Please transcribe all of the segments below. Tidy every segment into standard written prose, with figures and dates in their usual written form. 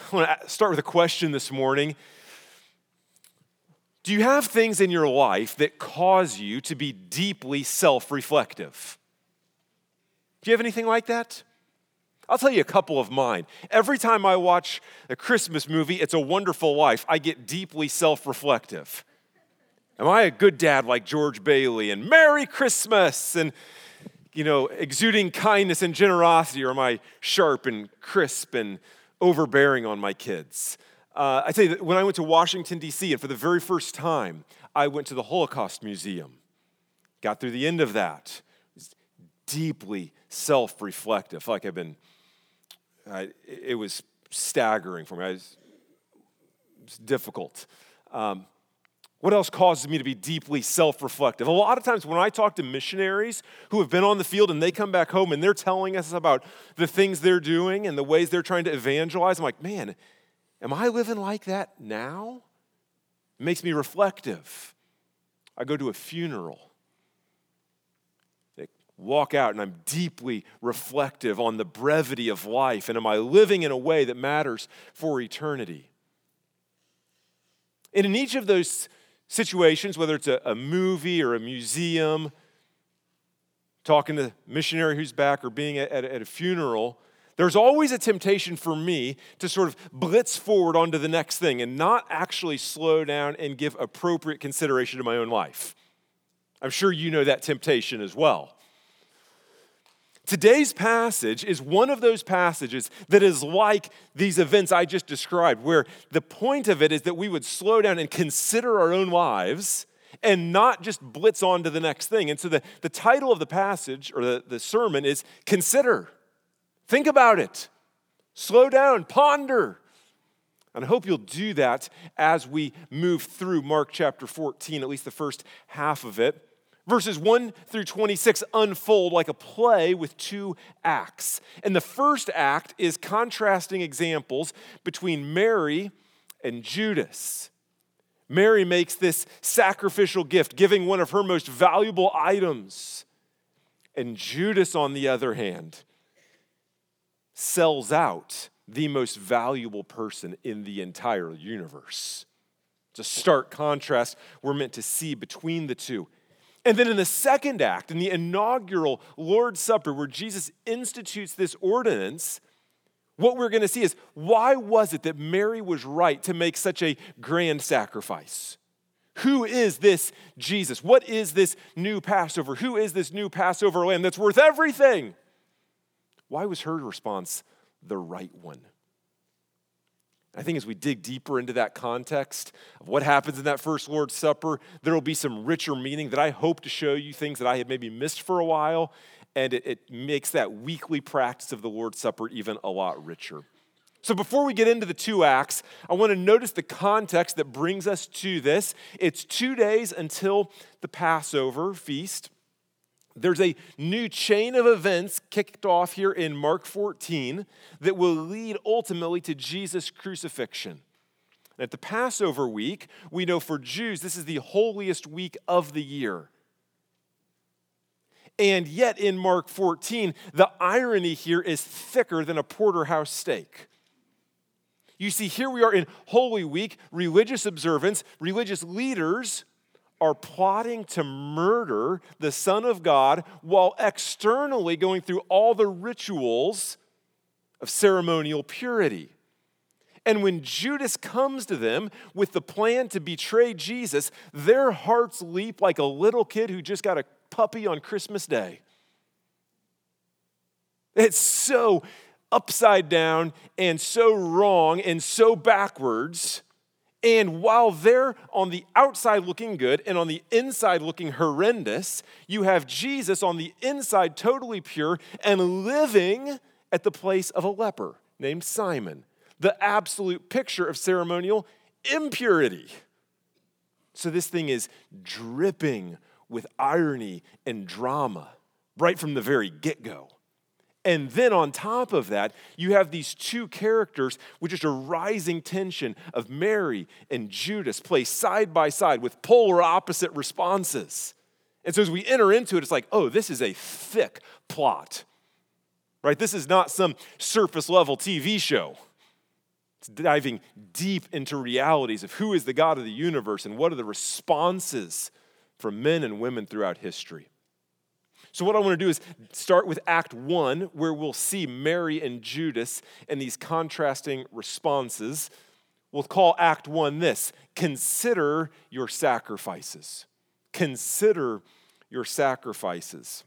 I want to start with a question this morning. Do you have things in your life that cause you to be deeply self-reflective? Do you have anything like that? I'll tell you a couple of mine. Every time I watch a Christmas movie, It's a Wonderful Life, I get deeply self-reflective. Am I a good dad like George Bailey and Merry Christmas and, exuding kindness and generosity, or am I sharp and crisp and overbearing on my kids? I tell you that when I went to Washington, D.C., and for the very first time, I went to the Holocaust Museum. Got through the end of that. It was deeply self-reflective. I feel like it was staggering for me. It was difficult. What else causes me to be deeply self-reflective? A lot of times when I talk to missionaries who have been on the field and they come back home and they're telling us about the things they're doing and the ways they're trying to evangelize, I'm like, man, am I living like that now? It makes me reflective. I go to a funeral. I walk out and I'm deeply reflective on the brevity of life, and am I living in a way that matters for eternity? And in each of those situations, whether it's a movie or a museum, talking to a missionary who's back, or being at a funeral, there's always a temptation for me to sort of blitz forward onto the next thing and not actually slow down and give appropriate consideration to my own life. I'm sure you know that temptation as well. Today's passage is one of those passages that is like these events I just described, where the point of it is that we would slow down and consider our own lives and not just blitz on to the next thing. And so the title of the passage, or the sermon, is Consider. Think about it. Slow down, ponder. And I hope you'll do that as we move through Mark chapter 14, at least the first half of it. Verses 1 through 26 unfold like a play with two acts. And the first act is contrasting examples between Mary and Judas. Mary makes this sacrificial gift, giving one of her most valuable items. And Judas, on the other hand, sells out the most valuable person in the entire universe. It's a stark contrast we're meant to see between the two. And then in the second act, in the inaugural Lord's Supper, where Jesus institutes this ordinance, what we're going to see is, why was it that Mary was right to make such a grand sacrifice? Who is this Jesus? What is this new Passover? Who is this new Passover lamb that's worth everything? Why was her response the right one? I think as we dig deeper into that context of what happens in that first Lord's Supper, there will be some richer meaning that I hope to show you, things that I had maybe missed for a while, and it makes that weekly practice of the Lord's Supper even a lot richer. So before we get into the two acts, I want to notice the context that brings us to this. It's 2 days until the Passover feast. There's a new chain of events kicked off here in Mark 14 that will lead ultimately to Jesus' crucifixion. And at the Passover week, we know for Jews, this is the holiest week of the year. And yet in Mark 14, the irony here is thicker than a porterhouse steak. You see, here we are in Holy Week, religious observance, religious leaders are plotting to murder the Son of God while externally going through all the rituals of ceremonial purity. And when Judas comes to them with the plan to betray Jesus, their hearts leap like a little kid who just got a puppy on Christmas Day. It's so upside down and so wrong and so backwards. And while they're on the outside looking good and on the inside looking horrendous, you have Jesus on the inside totally pure and living at the place of a leper named Simon, the absolute picture of ceremonial impurity. So this thing is dripping with irony and drama right from the very get-go. And then on top of that, you have these two characters with just a rising tension of Mary and Judas placed side by side with polar opposite responses. And so as we enter into it, it's like, oh, this is a thick plot, right? This is not some surface level TV show. It's diving deep into realities of who is the God of the universe and what are the responses from men and women throughout history. So what I want to do is start with Act 1, where we'll see Mary and Judas and these contrasting responses. We'll call Act 1 this: consider your sacrifices. Consider your sacrifices.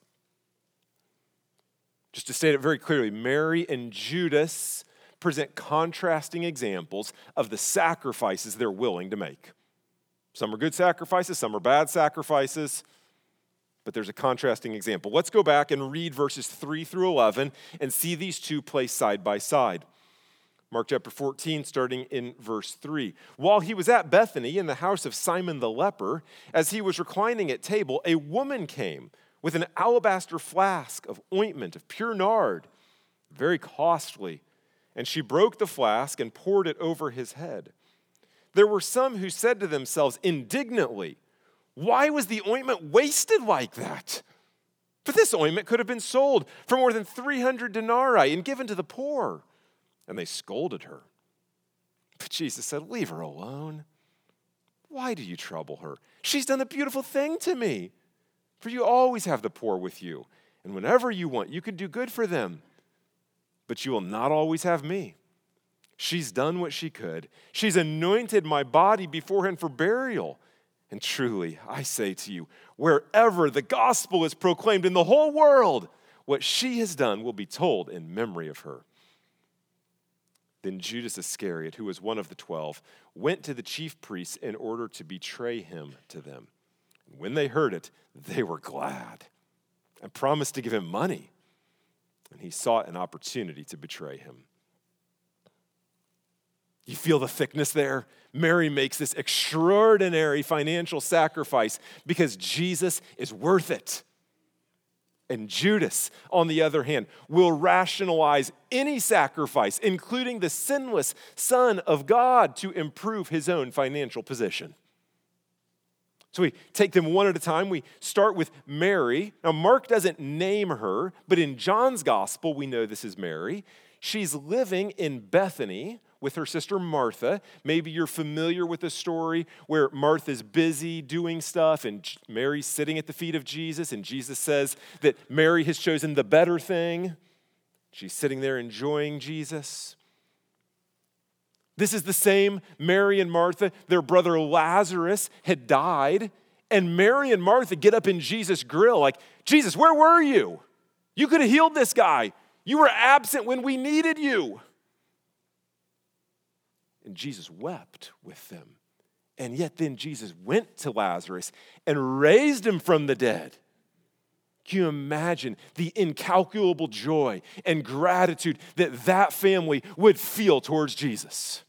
Just to state it very clearly, Mary and Judas present contrasting examples of the sacrifices they're willing to make. Some are good sacrifices, some are bad sacrifices, but there's a contrasting example. Let's go back and read verses 3 through 11 and see these two placed side by side. Mark chapter 14, starting in verse 3. While he was at Bethany in the house of Simon the leper, as he was reclining at table, a woman came with an alabaster flask of ointment of pure nard, very costly, and she broke the flask and poured it over his head. There were some who said to themselves indignantly, "Why was the ointment wasted like that? For this ointment could have been sold for more than 300 denarii and given to the poor." And they scolded her. But Jesus said, "Leave her alone. Why do you trouble her? She's done a beautiful thing to me. For you always have the poor with you, and whenever you want, you can do good for them. But you will not always have me. She's done what she could. She's anointed my body beforehand for burial. And truly, I say to you, wherever the gospel is proclaimed in the whole world, what she has done will be told in memory of her." Then Judas Iscariot, who was one of the 12, went to the chief priests in order to betray him to them. When they heard it, they were glad and promised to give him money. And he sought an opportunity to betray him. You feel the thickness there? Mary makes this extraordinary financial sacrifice because Jesus is worth it. And Judas, on the other hand, will rationalize any sacrifice, including the sinless Son of God, to improve his own financial position. So we take them one at a time. We start with Mary. Now, Mark doesn't name her, but in John's gospel, we know this is Mary. She's living in Bethany with her sister Martha. Maybe you're familiar with the story where Martha's busy doing stuff and Mary's sitting at the feet of Jesus, and Jesus says that Mary has chosen the better thing. She's sitting there enjoying Jesus. This is the same Mary and Martha. Their brother Lazarus had died, and Mary and Martha get up in Jesus' grill like, "Jesus, where were you? You could have healed this guy. You were absent when we needed you." And Jesus wept with them. And yet then Jesus went to Lazarus and raised him from the dead. Can you imagine the incalculable joy and gratitude that that family would feel towards Jesus?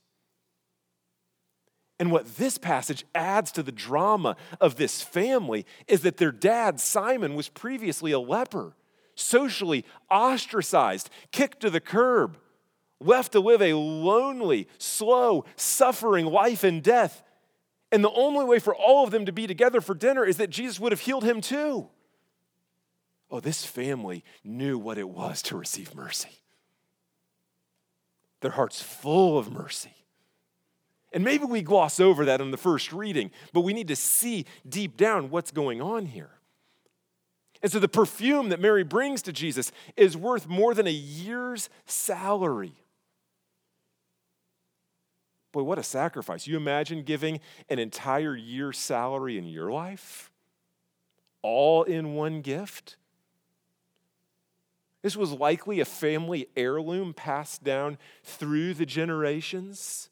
And what this passage adds to the drama of this family is that their dad, Simon, was previously a leper, socially ostracized, kicked to the curb, left to live a lonely, slow, suffering life and death. And the only way for all of them to be together for dinner is that Jesus would have healed him too. Oh, this family knew what it was to receive mercy. Their hearts full of mercy. And maybe we gloss over that in the first reading, but we need to see deep down what's going on here. And so the perfume that Mary brings to Jesus is worth more than a year's salary. Boy, what a sacrifice. You imagine giving an entire year's salary in your life? All in one gift? This was likely a family heirloom passed down through the generations.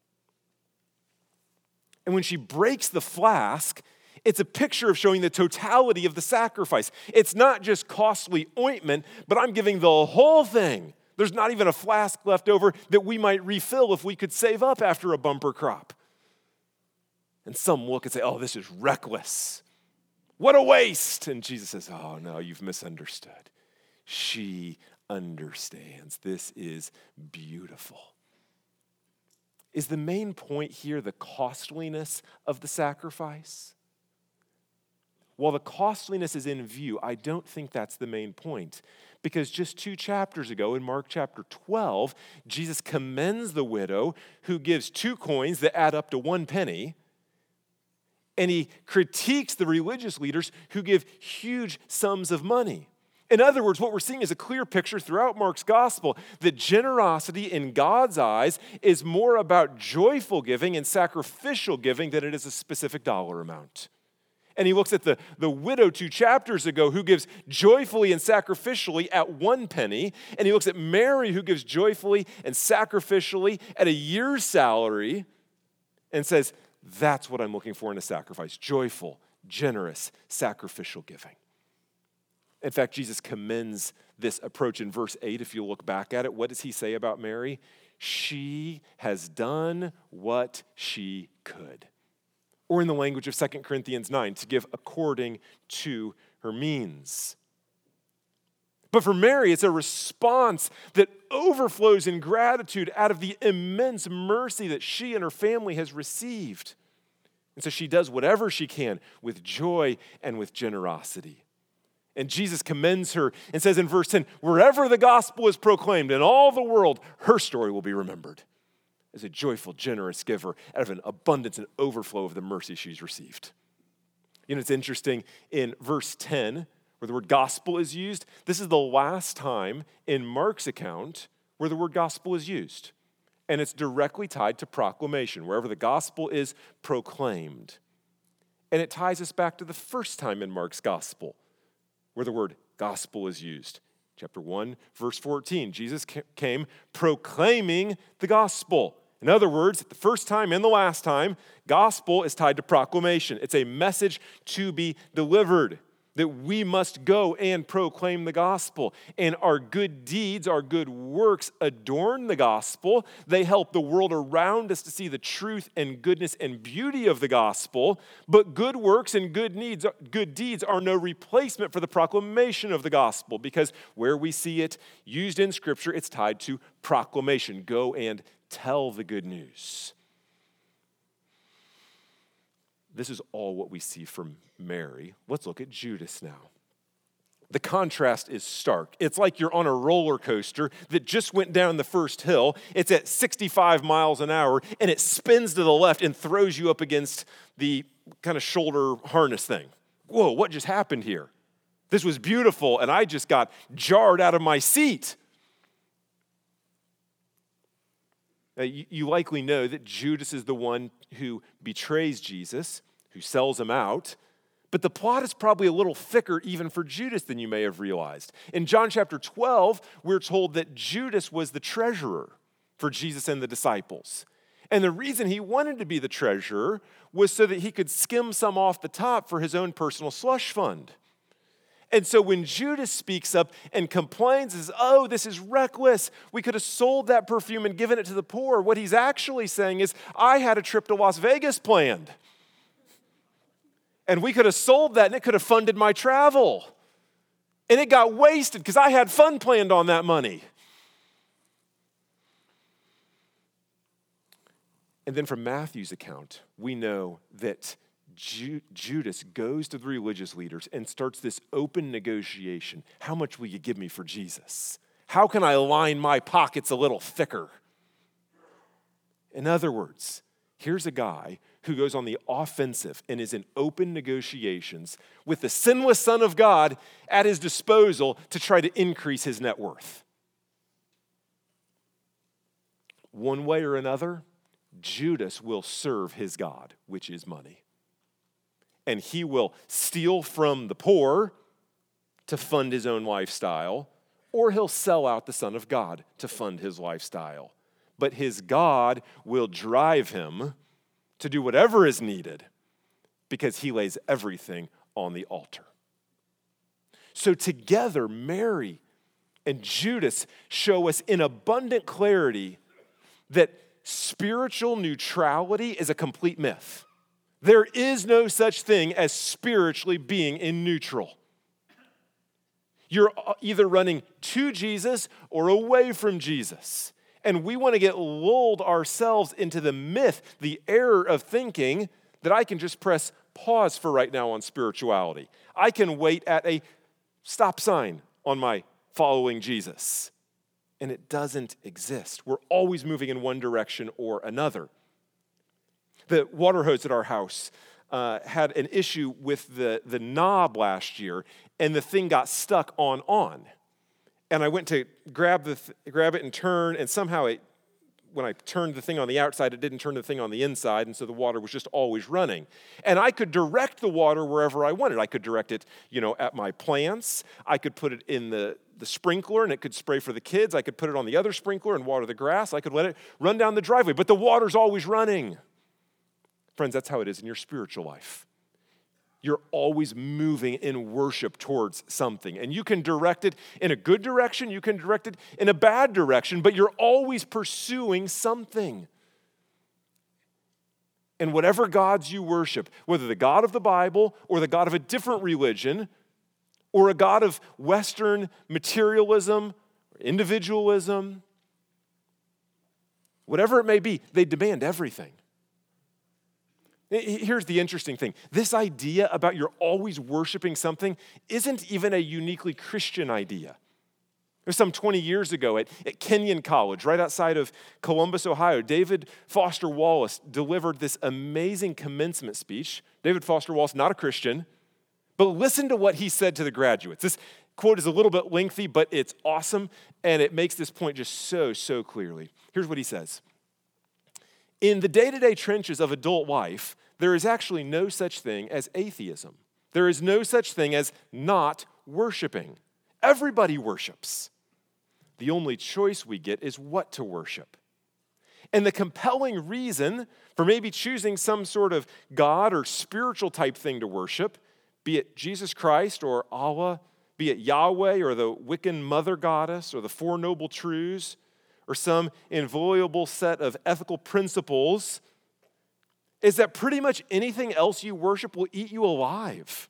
And when she breaks the flask, it's a picture of showing the totality of the sacrifice. It's not just costly ointment, but I'm giving the whole thing. There's not even a flask left over that we might refill if we could save up after a bumper crop. And some look and say, "Oh, this is reckless. What a waste." And Jesus says, "Oh, no, you've misunderstood. She understands. This is beautiful." Is the main point here the costliness of the sacrifice? while the costliness is in view, I don't think that's the main point. Because just 2 chapters ago, in Mark chapter 12, Jesus commends the widow who gives 2 coins that add up to 1 penny, and he critiques the religious leaders who give huge sums of money. In other words, what we're seeing is a clear picture throughout Mark's gospel that generosity in God's eyes is more about joyful giving and sacrificial giving than it is a specific dollar amount. And he looks at the widow 2 chapters ago who gives joyfully and sacrificially at 1 penny. And he looks at Mary who gives joyfully and sacrificially at a year's salary and says, that's what I'm looking for in a sacrifice: joyful, generous, sacrificial giving. In fact, Jesus commends this approach in verse 8. If you look back at it, what does he say about Mary? She has done what she could. Or in the language of 2 Corinthians 9, to give according to her means. But for Mary, it's a response that overflows in gratitude out of the immense mercy that she and her family has received. And so she does whatever she can with joy and with generosity. And Jesus commends her and says in verse 10, wherever the gospel is proclaimed in all the world, her story will be remembered as a joyful, generous giver out of an abundance and overflow of the mercy she's received. You know, it's interesting in verse 10, where the word gospel is used. This is the last time in Mark's account where the word gospel is used. And it's directly tied to proclamation, wherever the gospel is proclaimed. And it ties us back to the first time in Mark's gospel where the word gospel is used. Chapter 1, verse 14, Jesus came proclaiming the gospel. In other words, the first time and the last time, gospel is tied to proclamation. It's a message to be delivered, that we must go and proclaim the gospel. And our good deeds, our good works adorn the gospel. They help the world around us to see the truth and goodness and beauty of the gospel. But good works and good deeds are no replacement for the proclamation of the gospel, because where we see it used in Scripture, it's tied to proclamation. Go and tell the good news. This is all what we see from Mary. Let's look at Judas now. The contrast is stark. It's like you're on a roller coaster that just went down the first hill. It's at 65 miles an hour, and it spins to the left and throws you up against the kind of shoulder harness thing. Whoa, what just happened here? This was beautiful, and I just got jarred out of my seat. You likely know that Judas is the one who betrays Jesus, who sells him out. But the plot is probably a little thicker even for Judas than you may have realized. In John chapter 12, we're told that Judas was the treasurer for Jesus and the disciples. And the reason he wanted to be the treasurer was so that he could skim some off the top for his own personal slush fund. And so when Judas speaks up and complains, oh, this is reckless, we could have sold that perfume and given it to the poor, what he's actually saying is, I had a trip to Las Vegas planned. And we could have sold that and it could have funded my travel. And it got wasted because I had fun planned on that money. And then from Matthew's account, we know that Judas goes to the religious leaders and starts this open negotiation. How much will you give me for Jesus? How can I line my pockets a little thicker? In other words, here's a guy who goes on the offensive and is in open negotiations with the sinless Son of God at his disposal to try to increase his net worth. One way or another, Judas will serve his God, which is money. And he will steal from the poor to fund his own lifestyle, or he'll sell out the Son of God to fund his lifestyle. But his God will drive him to do whatever is needed because he lays everything on the altar. So together, Mary and Judas show us in abundant clarity that spiritual neutrality is a complete myth. There is no such thing as spiritually being in neutral. You're either running to Jesus or away from Jesus. And we want to get lulled ourselves into the myth, the error of thinking that I can just press pause for right now on spirituality. I can wait at a stop sign on my following Jesus. And it doesn't exist. We're always moving in one direction or another. The water hose at our house had an issue with the knob last year, and the thing got stuck on. And I went to grab it and turn, and somehow when I turned the thing on the outside, it didn't turn the thing on the inside, and so the water was just always running. And I could direct the water wherever I wanted. I could direct it, at my plants. I could put it in the sprinkler, and it could spray for the kids. I could put it on the other sprinkler and water the grass. I could let it run down the driveway, but the water's always running. Friends, that's how it is in your spiritual life. You're always moving in worship towards something. And you can direct it in a good direction, you can direct it in a bad direction, but you're always pursuing something. And whatever gods you worship, whether the God of the Bible or the God of a different religion, or a God of Western materialism, or individualism, whatever it may be, they demand everything. Here's the interesting thing. This idea about you're always worshiping something isn't even a uniquely Christian idea. It was some 20 years ago at Kenyon College, right outside of Columbus, Ohio. David Foster Wallace delivered this amazing commencement speech. David Foster Wallace, not a Christian, but listen to what he said to the graduates. This quote is a little bit lengthy, but it's awesome, and it makes this point just so clearly. Here's what he says. In the day-to-day trenches of adult life, there is actually no such thing as atheism. There is no such thing as not worshiping. Everybody worships. The only choice we get is what to worship. And the compelling reason for maybe choosing some sort of God or spiritual type thing to worship, be it Jesus Christ or Allah, be it Yahweh or the Wiccan mother goddess or the Four Noble Truths, or some inviolable set of ethical principles, is that pretty much anything else you worship will eat you alive.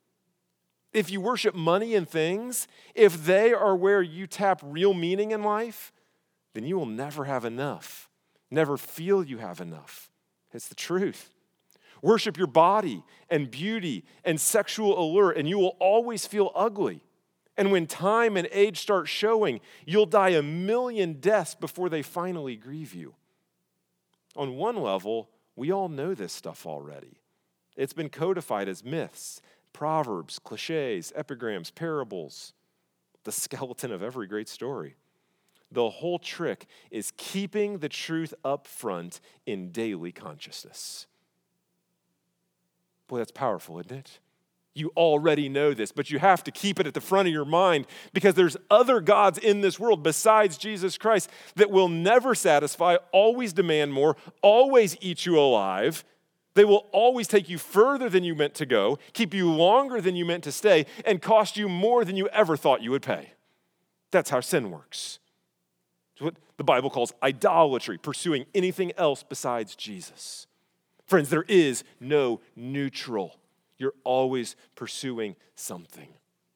If you worship money and things, if they are where you tap real meaning in life, then you will never have enough, never feel you have enough. It's the truth. Worship your body and beauty and sexual allure, and you will always feel ugly. And when time and age start showing, you'll die a million deaths before they finally grieve you. On one level, we all know this stuff already. It's been codified as myths, proverbs, cliches, epigrams, parables, the skeleton of every great story. The whole trick is keeping the truth up front in daily consciousness. Boy, that's powerful, isn't it? You already know this, but you have to keep it at the front of your mind because there's other gods in this world besides Jesus Christ that will never satisfy, always demand more, always eat you alive. They will always take you further than you meant to go, keep you longer than you meant to stay, and cost you more than you ever thought you would pay. That's how sin works. It's what the Bible calls idolatry, pursuing anything else besides Jesus. Friends, there is no neutral. You're always pursuing something.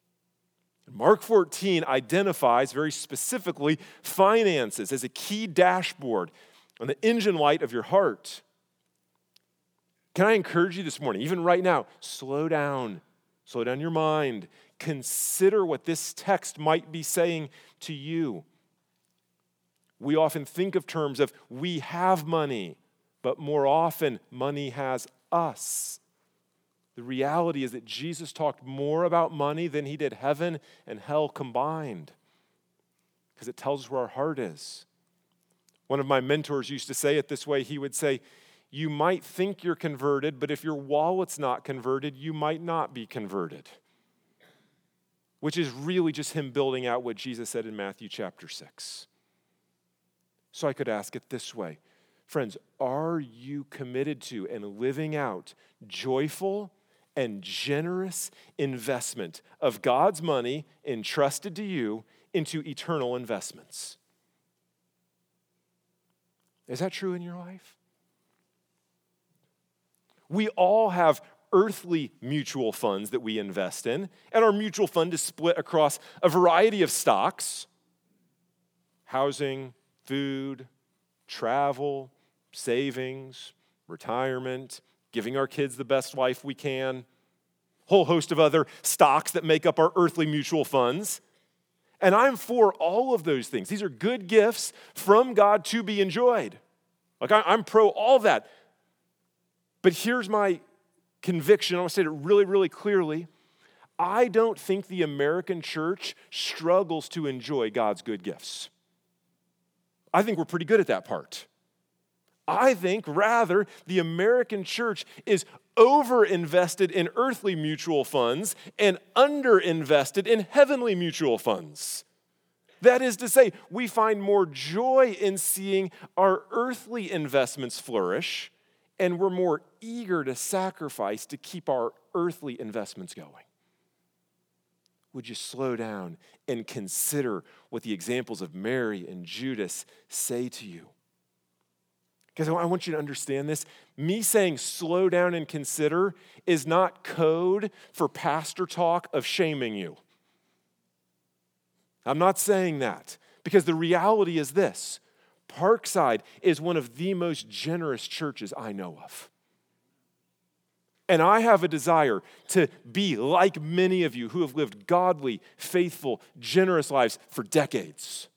Mark 14 identifies very specifically finances as a key dashboard on the engine light of your heart. Can I encourage you this morning, even right now, slow down your mind. Consider what this text might be saying to you. We often think of terms of we have money, but more often money has us. The reality is that Jesus talked more about money than he did heaven and hell combined because it tells us where our heart is. One of my mentors used to say it this way. He would say, you might think you're converted, but if your wallet's not converted, you might not be converted. Which is really just him building out what Jesus said in Matthew chapter 6. So I could ask it this way. Friends, are you committed to and living out joyful and generous investment of God's money entrusted to you into eternal investments? Is that true in your life? We all have earthly mutual funds that we invest in, and our mutual fund is split across a variety of stocks: housing, food, travel, savings, retirement, giving our kids the best life we can, whole host of other stocks that make up our earthly mutual funds. And I'm for all of those things. These are good gifts from God to be enjoyed. Like I'm pro all that. But here's my conviction. I want to say it really, really clearly. I don't think the American church struggles to enjoy God's good gifts. I think we're pretty good at that part. I think rather the American church is over-invested in earthly mutual funds and under-invested in heavenly mutual funds. That is to say, we find more joy in seeing our earthly investments flourish, and we're more eager to sacrifice to keep our earthly investments going. Would you slow down and consider what the examples of Mary and Judas say to you? Because I want you to understand this. Me saying slow down and consider is not code for pastor talk of shaming you. I'm not saying that because the reality is this. Parkside is one of the most generous churches I know of. And I have a desire to be like many of you who have lived godly, faithful, generous lives for decades.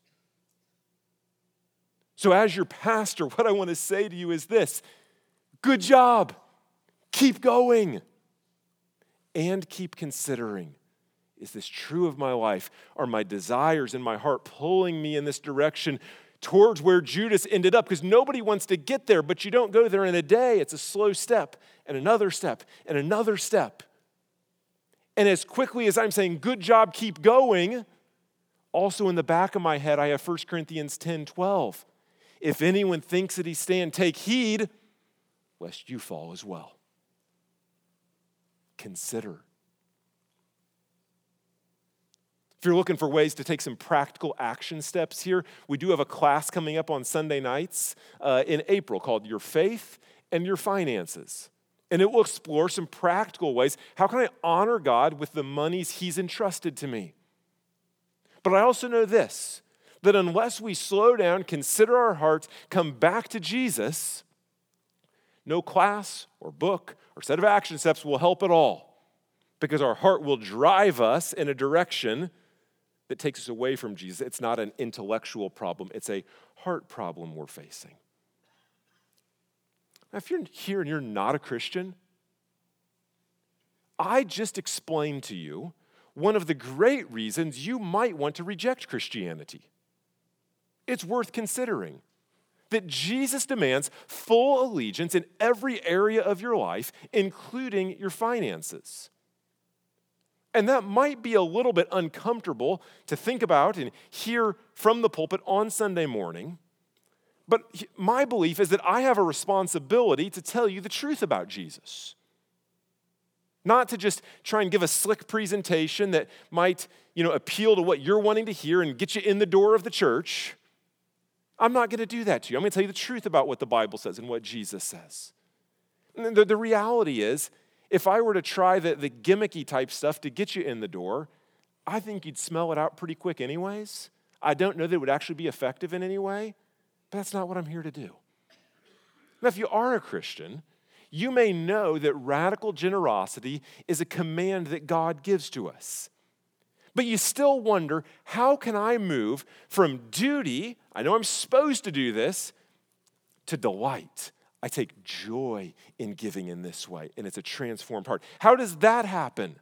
So as your pastor, what I want to say to you is this: good job, keep going, and keep considering, is this true of my life? Are my desires in my heart pulling me in this direction towards where Judas ended up? Because nobody wants to get there, but you don't go there in a day. It's a slow step, and another step, and another step. And as quickly as I'm saying, good job, keep going, also in the back of my head, I have 1 Corinthians 10:12. If anyone thinks that he stand, take heed, lest you fall as well. Consider. If you're looking for ways to take some practical action steps here, we do have a class coming up on Sunday nights in April called Your Faith and Your Finances. And it will explore some practical ways. How can I honor God with the monies He's entrusted to me? But I also know this, that unless we slow down, consider our hearts, come back to Jesus, no class or book or set of action steps will help at all, because our heart will drive us in a direction that takes us away from Jesus. It's not an intellectual problem. It's a heart problem we're facing. Now, if you're here and you're not a Christian, I just explained to you one of the great reasons you might want to reject Christianity. It's worth considering that Jesus demands full allegiance in every area of your life, including your finances. And that might be a little bit uncomfortable to think about and hear from the pulpit on Sunday morning. But my belief is that I have a responsibility to tell you the truth about Jesus. Not to just try and give a slick presentation that might, appeal to what you're wanting to hear and get you in the door of the church. I'm not going to do that to you. I'm going to tell you the truth about what the Bible says and what Jesus says. And the reality is, if I were to try the gimmicky type stuff to get you in the door, I think you'd smell it out pretty quick anyways. I don't know that it would actually be effective in any way, but that's not what I'm here to do. Now, if you are a Christian, you may know that radical generosity is a command that God gives to us. But you still wonder, how can I move from duty, I know I'm supposed to do this, to delight? I take joy in giving in this way, and it's a transformed heart. How does that happen?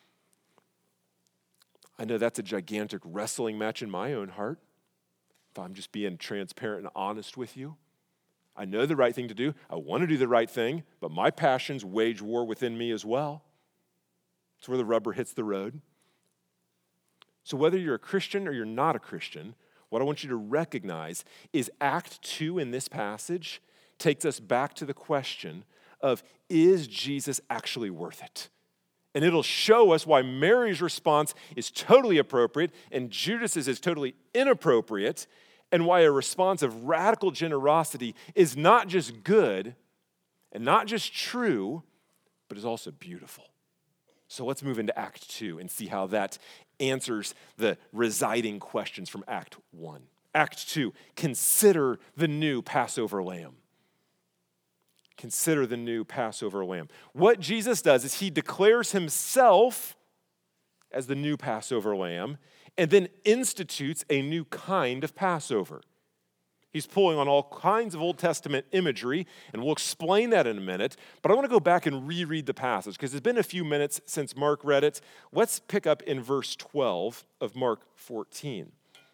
I know that's a gigantic wrestling match in my own heart, if I'm just being transparent and honest with you. I know the right thing to do. I want to do the right thing, but my passions wage war within me as well. It's where the rubber hits the road. So whether you're a Christian or you're not a Christian, what I want you to recognize is Act 2 in this passage takes us back to the question of, is Jesus actually worth it? And it'll show us why Mary's response is totally appropriate and Judas's is totally inappropriate, and why a response of radical generosity is not just good and not just true, but is also beautiful. So let's move into Act 2 and see how that answers the residing questions from Act 1. Act 2, consider the new Passover lamb. Consider the new Passover lamb. What Jesus does is he declares himself as the new Passover lamb and then institutes a new kind of Passover. He's pulling on all kinds of Old Testament imagery, and we'll explain that in a minute. But I want to go back and reread the passage because it's been a few minutes since Mark read it. Let's pick up in verse 12 of Mark 14.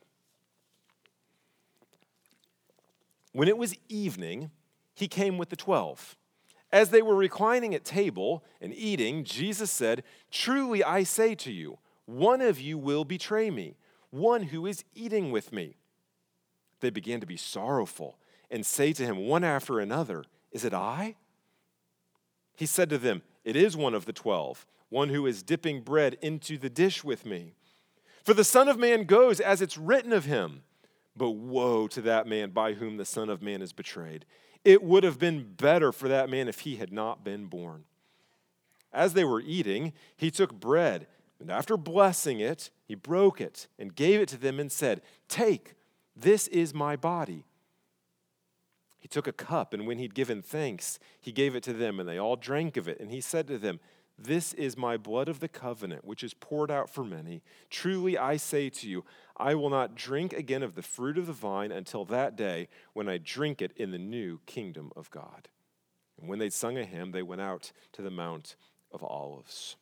When it was evening, he came with the 12. As they were reclining at table and eating, Jesus said, "Truly I say to you, one of you will betray me, one who is eating with me." They began to be sorrowful and say to him one after another, "Is it I?" He said to them, "It is one of the 12, one who is dipping bread into the dish with me. For the Son of Man goes as it's written of him, but woe to that man by whom the Son of Man is betrayed. It would have been better for that man if he had not been born." As they were eating, he took bread, and after blessing it, he broke it and gave it to them and said, "Take, this is my body." He took a cup, and when he'd given thanks, he gave it to them, and they all drank of it. And he said to them, "This is my blood of the covenant, which is poured out for many. Truly I say to you, I will not drink again of the fruit of the vine until that day when I drink it in the new kingdom of God." And when they'd sung a hymn, they went out to the Mount of Olives.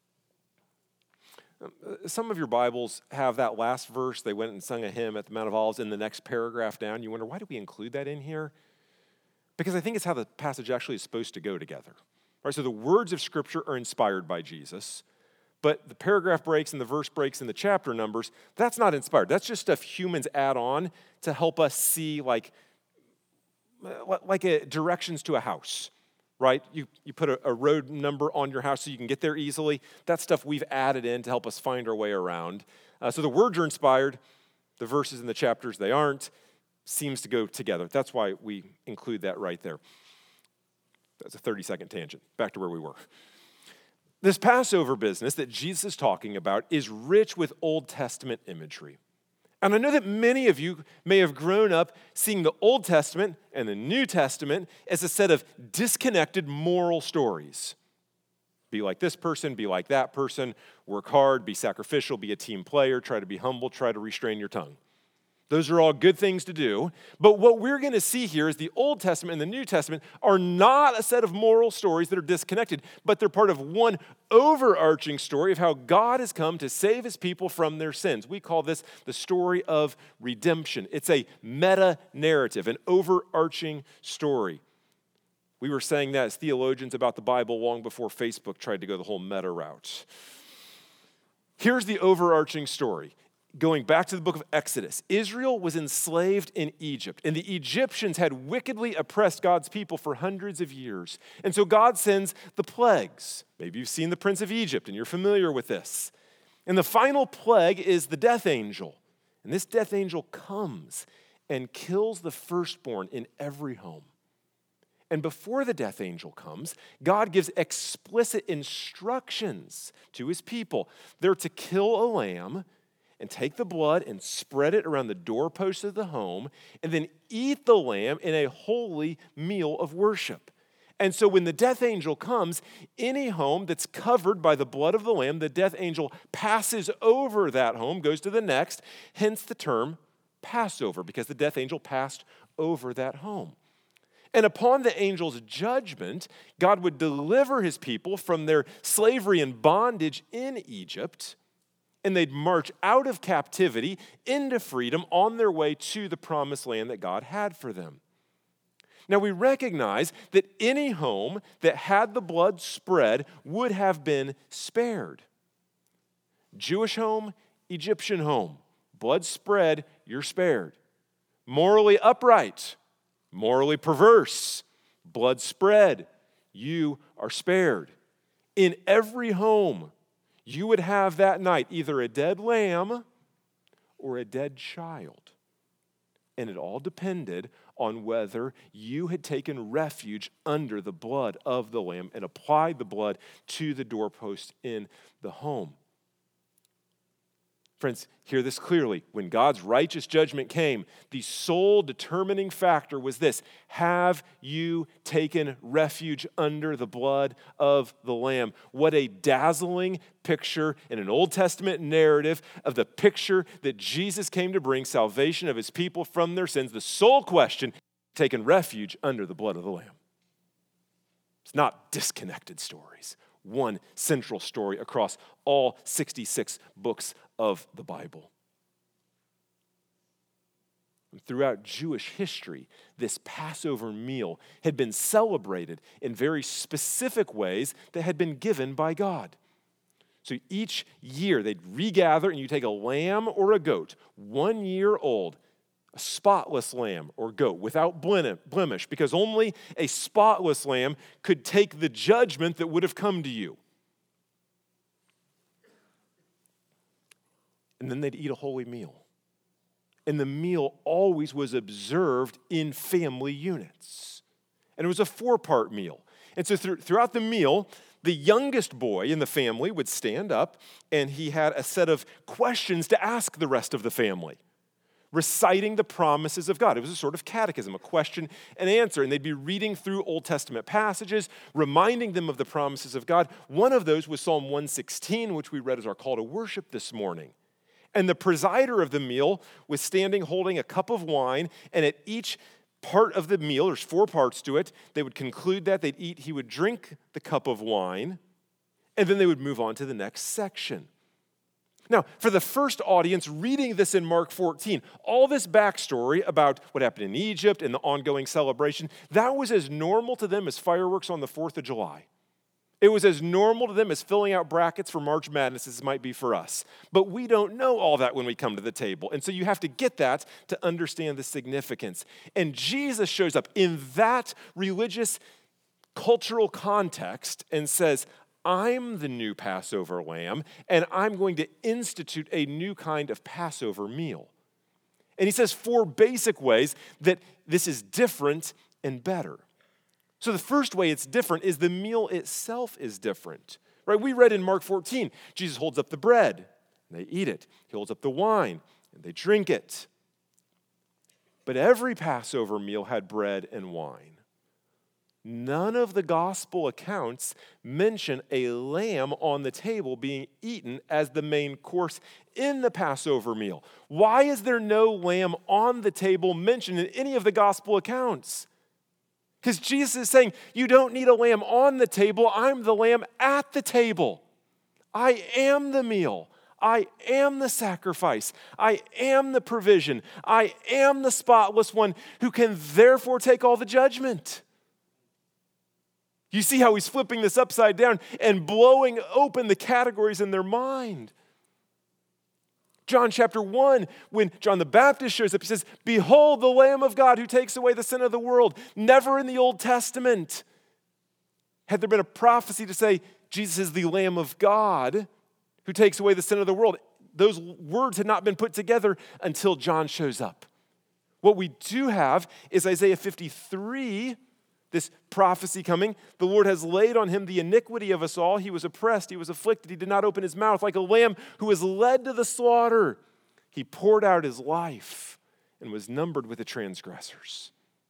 Some of your Bibles have that last verse, they went and sung a hymn at the Mount of Olives, in the next paragraph down. You wonder, why do we include that in here? Because I think it's how the passage actually is supposed to go together. Right? So the words of Scripture are inspired by Jesus, but the paragraph breaks and the verse breaks and the chapter numbers, that's not inspired. That's just stuff humans add on to help us see like directions to a house. Right? You put a road number on your house so you can get there easily. That's stuff we've added in to help us find our way around. So the words are inspired. The verses in the chapters, they aren't. Seems to go together. That's why we include that right there. That's a 30-second tangent. Back to where we were. This Passover business that Jesus is talking about is rich with Old Testament imagery. And I know that many of you may have grown up seeing the Old Testament and the New Testament as a set of disconnected moral stories. Be like this person, be like that person, work hard, be sacrificial, be a team player, try to be humble, try to restrain your tongue. Those are all good things to do. But what we're going to see here is the Old Testament and the New Testament are not a set of moral stories that are disconnected, but they're part of one overarching story of how God has come to save his people from their sins. We call this the story of redemption. It's a meta-narrative, an overarching story. We were saying that as theologians about the Bible long before Facebook tried to go the whole meta route. Here's the overarching story. Going back to the book of Exodus, Israel was enslaved in Egypt, and the Egyptians had wickedly oppressed God's people for hundreds of years. And so God sends the plagues. Maybe you've seen the Prince of Egypt, and you're familiar with this. And the final plague is the death angel. And this death angel comes and kills the firstborn in every home. And before the death angel comes, God gives explicit instructions to his people. They're to kill a lamb and take the blood and spread it around the doorposts of the home, and then eat the lamb in a holy meal of worship. And so when the death angel comes, any home that's covered by the blood of the lamb, the death angel passes over that home, goes to the next, hence the term Passover, because the death angel passed over that home. And upon the angel's judgment, God would deliver his people from their slavery and bondage in Egypt, and they'd march out of captivity into freedom on their way to the promised land that God had for them. Now we recognize that any home that had the blood spread would have been spared. Jewish home, Egyptian home, blood spread, you're spared. Morally upright, morally perverse, blood spread, you are spared. In every home, you would have that night either a dead lamb or a dead child. And it all depended on whether you had taken refuge under the blood of the lamb and applied the blood to the doorpost in the home. Friends, hear this clearly. When God's righteous judgment came, the sole determining factor was this: have you taken refuge under the blood of the Lamb? What a dazzling picture in an Old Testament narrative of the picture that Jesus came to bring salvation of his people from their sins. The sole question: taken refuge under the blood of the Lamb. It's not disconnected stories. One central story across all 66 books of the Bible. And throughout Jewish history, this Passover meal had been celebrated in very specific ways that had been given by God. So each year they'd regather and you take a lamb or a goat, 1 year old, a spotless lamb or goat without blemish, because only a spotless lamb could take the judgment that would have come to you. And then they'd eat a holy meal. And the meal always was observed in family units. And it was a 4-part meal. And so throughout the meal, the youngest boy in the family would stand up, and he had a set of questions to ask the rest of the family, reciting the promises of God. It was a sort of catechism, a question and answer, and they'd be reading through Old Testament passages, reminding them of the promises of God. One of those was Psalm 116, which we read as our call to worship this morning. And the presider of the meal was standing holding a cup of wine, and at each part of the meal, there's 4 parts to it, they would conclude that, they'd eat, he would drink the cup of wine, and then they would move on to the next section. Now, for the first audience reading this in Mark 14, all this backstory about what happened in Egypt and the ongoing celebration, that was as normal to them as fireworks on the 4th of July. It was as normal to them as filling out brackets for March Madness as it might be for us. But we don't know all that when we come to the table. And so you have to get that to understand the significance. And Jesus shows up in that religious, cultural context and says, I'm the new Passover lamb, and I'm going to institute a new kind of Passover meal. And he says 4 basic ways that this is different and better. So the first way it's different is the meal itself is different. Right? We read in Mark 14, Jesus holds up the bread, and they eat it. He holds up the wine, and they drink it. But every Passover meal had bread and wine. None of the gospel accounts mention a lamb on the table being eaten as the main course in the Passover meal. Why is there no lamb on the table mentioned in any of the gospel accounts? Because Jesus is saying, you don't need a lamb on the table. I'm the lamb at the table. I am the meal. I am the sacrifice. I am the provision. I am the spotless one who can therefore take all the judgment. You see how he's flipping this upside down and blowing open the categories in their mind. John chapter 1, when John the Baptist shows up, he says, behold the Lamb of God who takes away the sin of the world. Never in the Old Testament had there been a prophecy to say Jesus is the Lamb of God who takes away the sin of the world. Those words had not been put together until John shows up. What we do have is Isaiah 53, this prophecy coming. The Lord has laid on him the iniquity of us all. He was oppressed, he was afflicted, he did not open his mouth. Like a lamb who was led to the slaughter, he poured out his life and was numbered with the transgressors.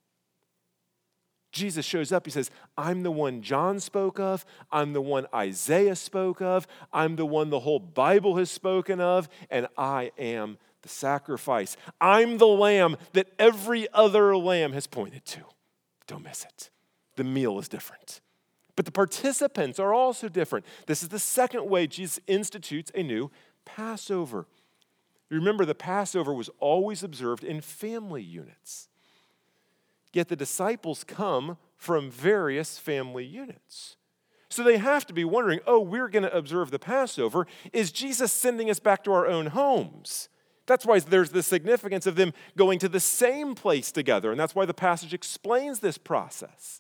Jesus shows up, he says, I'm the one John spoke of, I'm the one Isaiah spoke of, I'm the one the whole Bible has spoken of, and I am the sacrifice. I'm the lamb that every other lamb has pointed to. Don't miss it. The meal is different. But the participants are also different. This is the second way Jesus institutes a new Passover. Remember, the Passover was always observed in family units. Yet the disciples come from various family units. So they have to be wondering, we're going to observe the Passover. Is Jesus sending us back to our own homes? That's why there's the significance of them going to the same place together, and that's why the passage explains this process.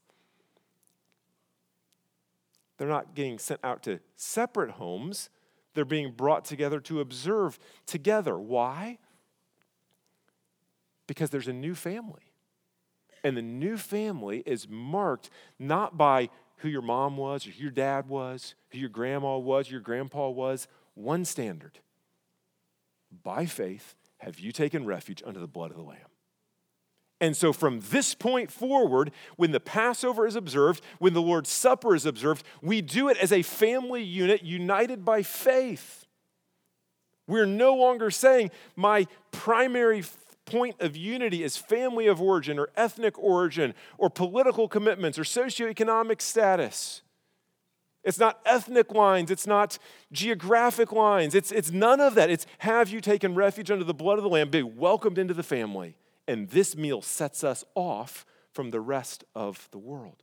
They're not getting sent out to separate homes. They're being brought together to observe together. Why? Because there's a new family. And the new family is marked not by who your mom was or who your dad was, who your grandma was, your grandpa was. One standard. by faith have you taken refuge under the blood of the Lamb. And so from this point forward, when the Passover is observed, when the Lord's Supper is observed, we do it as a family unit united by faith. We're no longer saying my primary point of unity is family of origin or ethnic origin or political commitments or socioeconomic status. It's not ethnic lines. It's not geographic lines. It's none of that. It's have you taken refuge under the blood of the Lamb, be welcomed into the family. And this meal sets us off from the rest of the world.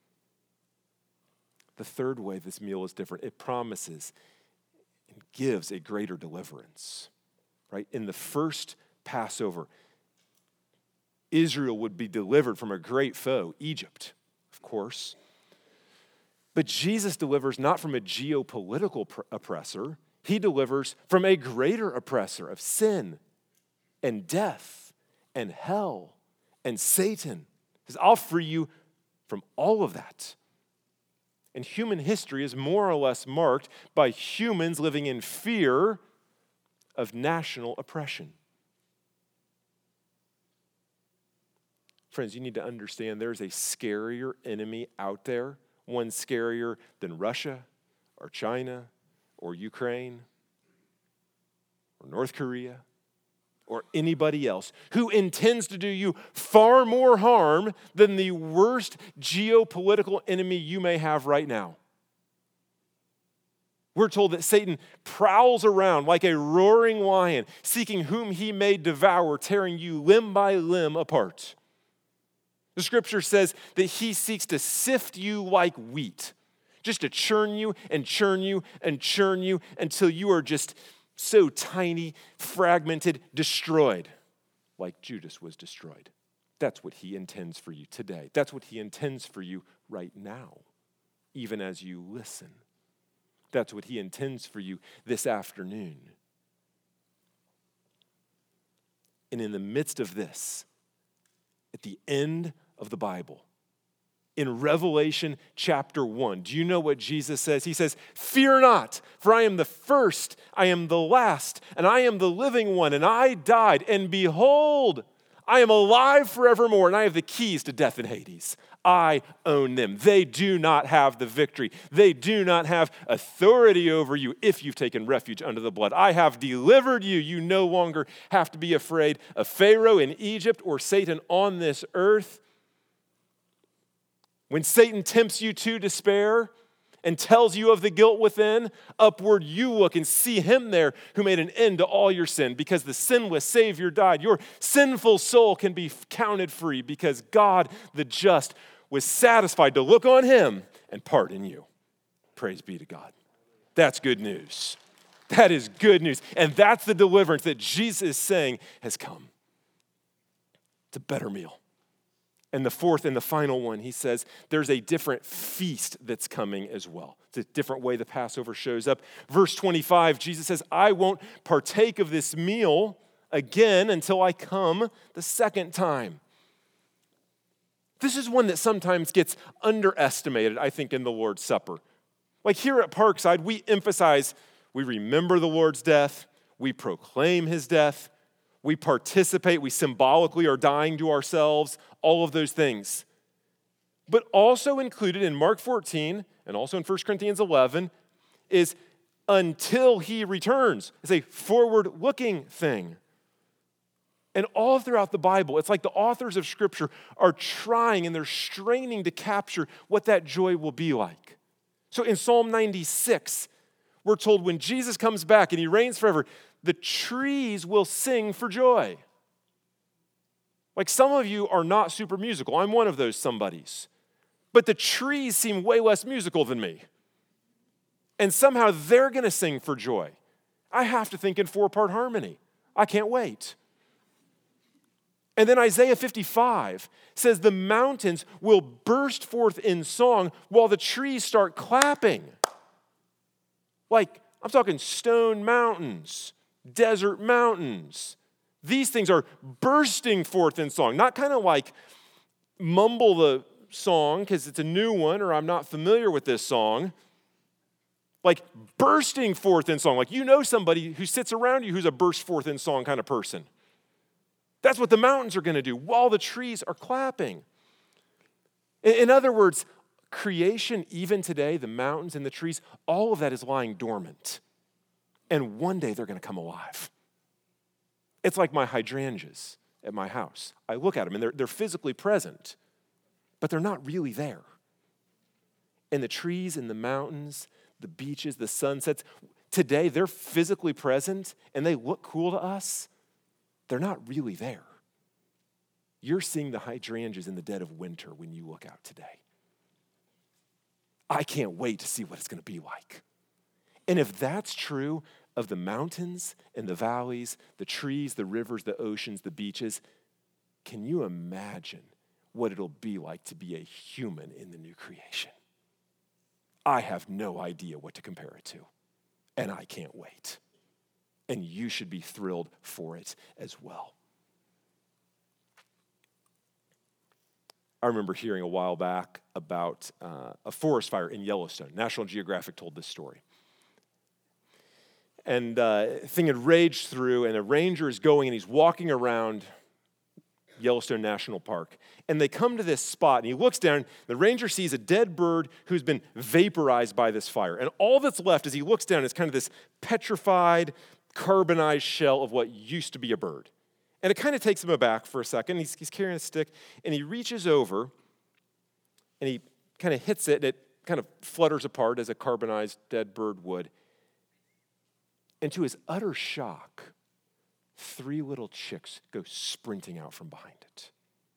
The third way this meal is different, it promises and gives a greater deliverance. Right? In the first Passover, Israel would be delivered from a great foe, Egypt, of course. But Jesus delivers not from a geopolitical oppressor. He delivers from a greater oppressor of sin and death and hell and Satan. He says, I'll free you from all of that. And human history is more or less marked by humans living in fear of national oppression. Friends, you need to understand there's a scarier enemy out there, one scarier than Russia or China or Ukraine or North Korea or anybody else who intends to do you far more harm than the worst geopolitical enemy you may have right now. We're told that Satan prowls around like a roaring lion, seeking whom he may devour, tearing you limb by limb apart. The scripture says that he seeks to sift you like wheat, just to churn you and churn you and churn you until you are just so tiny, fragmented, destroyed, like Judas was destroyed. That's what he intends for you today. That's what he intends for you right now, even as you listen. That's what he intends for you this afternoon. And in the midst of this, at the end of the Bible, in Revelation chapter 1, do you know what Jesus says? He says, fear not, for I am the first, I am the last, and I am the living one, and I died, and behold, I am alive forevermore, and I have the keys to death and Hades. I own them. They do not have the victory. They do not have authority over you if you've taken refuge under the blood. I have delivered you. You no longer have to be afraid of Pharaoh in Egypt or Satan on this earth. When Satan tempts you to despair and tells you of the guilt within, upward you look and see him there who made an end to all your sin. Because the sinless Savior died, your sinful soul can be counted free because God, the just, was satisfied to look on him and pardon you. Praise be to God. That's good news. That is good news. And that's the deliverance that Jesus is saying has come. It's a better meal. And the fourth and the final one, he says, there's a different feast that's coming as well. It's a different way the Passover shows up. Verse 25, Jesus says, I won't partake of this meal again until I come the second time. This is one that sometimes gets underestimated, I think, in the Lord's Supper. Like here at Parkside, we emphasize, we remember the Lord's death, we proclaim his death, we participate, we symbolically are dying to ourselves, all of those things. But also included in Mark 14 and also in 1 Corinthians 11 is until he returns. It's a forward-looking thing. And all throughout the Bible, it's like the authors of Scripture are trying and they're straining to capture what that joy will be like. So in Psalm 96, we're told when Jesus comes back and he reigns forever, the trees will sing for joy. Like some of you are not super musical. I'm one of those somebodies. But the trees seem way less musical than me. And somehow they're going to sing for joy. I have to think in 4-part harmony. I can't wait. And then Isaiah 55 says the mountains will burst forth in song while the trees start clapping. Like, I'm talking stone mountains, desert mountains. These things are bursting forth in song. Not kind of like mumble the song because it's a new one or I'm not familiar with this song. like bursting forth in song. Like you know somebody who sits around you who's a burst forth in song kind of person. That's what the mountains are going to do while the trees are clapping. In other words, creation, even today, the mountains and the trees, all of that is lying dormant. And one day they're going to come alive. It's like my hydrangeas at my house. I look at them and they're physically present, but they're not really there. And the trees and the mountains, the beaches, the sunsets, today they're physically present and they look cool to us. They're not really there. You're seeing the hydrangeas in the dead of winter when you look out today. I can't wait to see what it's going to be like. And if that's true of the mountains and the valleys, the trees, the rivers, the oceans, the beaches, can you imagine what it'll be like to be a human in the new creation? I have no idea what to compare it to, and I can't wait. And you should be thrilled for it as well. I remember hearing a while back about a forest fire in Yellowstone. National Geographic told this story. And thing had raged through, and a ranger is going, and he's walking around Yellowstone National Park. And they come to this spot, and he looks down. The ranger sees a dead bird who's been vaporized by this fire. And all that's left as he looks down is kind of this petrified, carbonized shell of what used to be a bird. And it kind of takes him aback for a second. He's carrying a stick, and he reaches over, and he kind of hits it, and it kind of flutters apart as a carbonized dead bird would. And to his utter shock, 3 little chicks go sprinting out from behind it.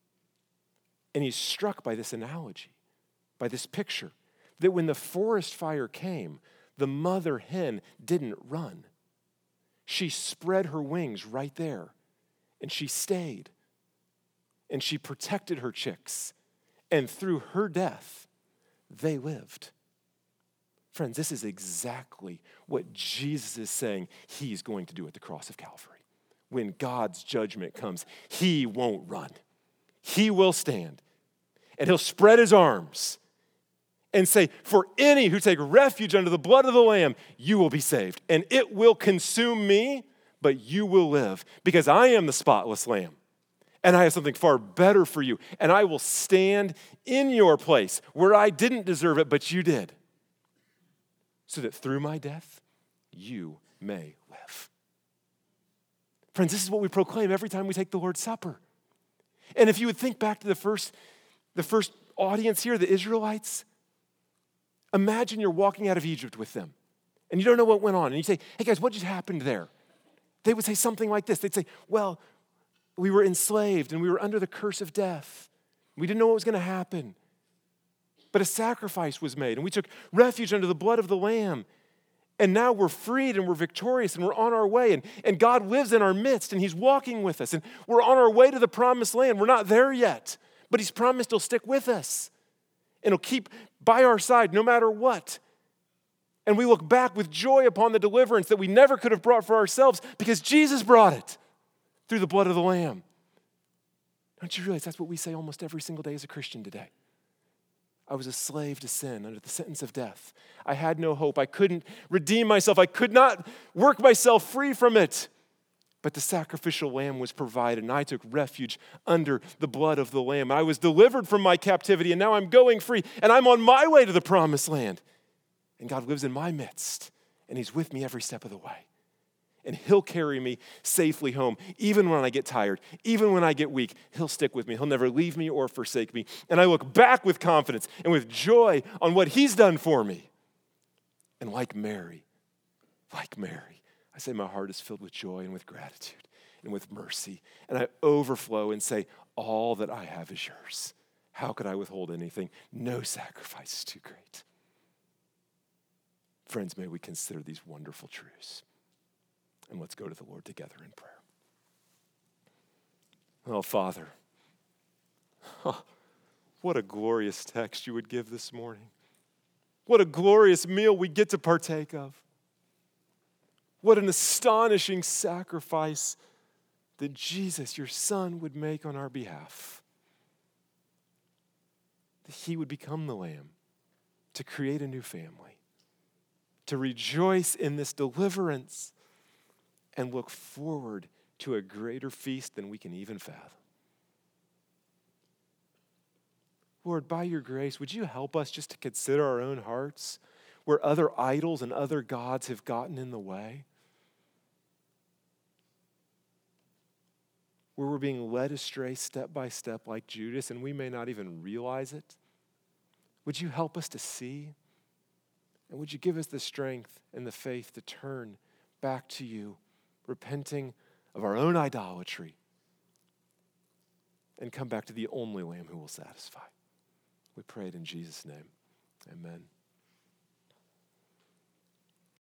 And he's struck by this analogy, by this picture, that when the forest fire came, the mother hen didn't run. She spread her wings right there. And she stayed, and she protected her chicks, and through her death, they lived. Friends, this is exactly what Jesus is saying he's going to do at the cross of Calvary. When God's judgment comes, he won't run. He will stand, and he'll spread his arms and say, for any who take refuge under the blood of the Lamb, you will be saved, and it will consume me, but you will live, because I am the spotless Lamb, and I have something far better for you, and I will stand in your place where I didn't deserve it, but you did, so that through my death, you may live. Friends, this is what we proclaim every time we take the Lord's Supper. And if you would think back to the first audience here, the Israelites, imagine you're walking out of Egypt with them, and you don't know what went on, and you say, hey guys, what just happened there? They would say something like this. They'd say, well, we were enslaved and we were under the curse of death. We didn't know what was going to happen. But a sacrifice was made, and we took refuge under the blood of the Lamb. And now we're freed and we're victorious and we're on our way. And God lives in our midst and he's walking with us. And we're on our way to the promised land. We're not there yet, but he's promised he'll stick with us. And he'll keep by our side no matter what. And we look back with joy upon the deliverance that we never could have brought for ourselves because Jesus brought it through the blood of the Lamb. Don't you realize that's what we say almost every single day as a Christian today? I was a slave to sin under the sentence of death. I had no hope. I couldn't redeem myself. I could not work myself free from it. But the sacrificial lamb was provided, and I took refuge under the blood of the Lamb. I was delivered from my captivity, and now I'm going free, and I'm on my way to the promised land. And God lives in my midst, and he's with me every step of the way. And he'll carry me safely home, even when I get tired, even when I get weak. He'll stick with me. He'll never leave me or forsake me. And I look back with confidence and with joy on what he's done for me. And like Mary, I say my heart is filled with joy and with gratitude and with mercy. And I overflow and say, all that I have is yours. How could I withhold anything? No sacrifice is too great. Friends, may we consider these wonderful truths. And let's go to the Lord together in prayer. Oh, Father, what a glorious text you would give this morning. What a glorious meal we get to partake of. What an astonishing sacrifice that Jesus, your Son, would make on our behalf. That he would become the Lamb to create a new family, to rejoice in this deliverance and look forward to a greater feast than we can even fathom. Lord, by your grace, would you help us just to consider our own hearts where other idols and other gods have gotten in the way? Where we're being led astray step by step like Judas and we may not even realize it? Would you help us to see? And would you give us the strength and the faith to turn back to you, repenting of our own idolatry, and come back to the only Lamb who will satisfy? We pray it in Jesus' name. Amen.